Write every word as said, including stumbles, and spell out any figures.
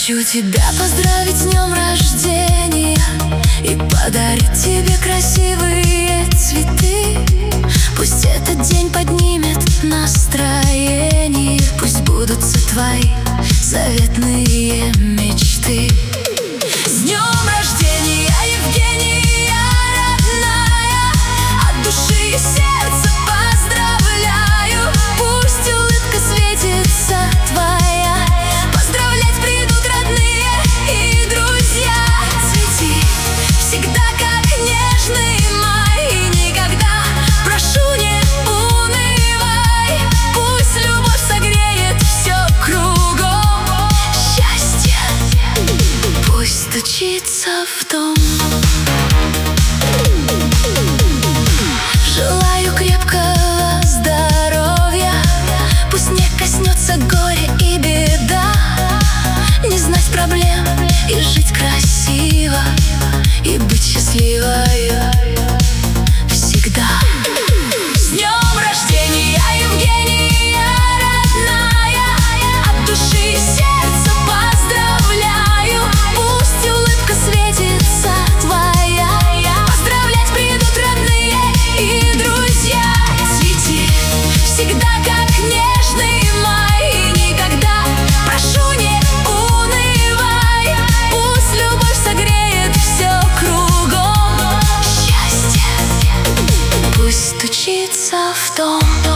Хочу тебя поздравить с днем рождения и подарить тебе красивые цветы. Пусть этот день поднимет настроение, пусть сбудутся твои заветные мечты. С днем рождения, Евгения, родная, от души и сердца поздравляю. Пусть улыбка светится твоя, поздравлять придут родные и друзья. Цвети всегда, как нежный май, и никогда, прошу, не унывай. Пусть любовь согреет все кругом, счастье пусть стучится в дом. Желаю крепкого здоровья, пусть не коснется горе и беда. Не знать проблем и жить красиво, и быть счастливой всегда. С днем рождения, Евгения, родная, от души и сердца поздравляю. Пусть улыбка светится твоя, поздравлять придут родные и друзья. Цвети всегда, как нежный май, и никогда, прошу, не унывай. Пусть любовь согреет все кругом, счастье пусть стучится в дом.